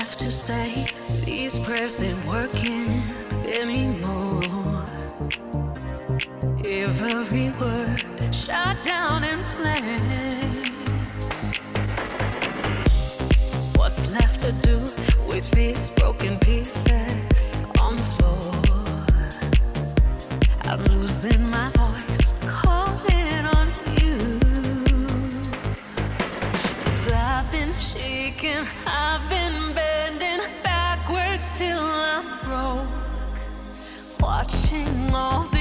left to say? These prayers ain't working anymore. Every word shot down in flames. What's left to do with these broken pieces on the floor? I'm losing my voice, calling on you. 'Cause I've been shaking, I've been bending backwards till I'm broke, watching all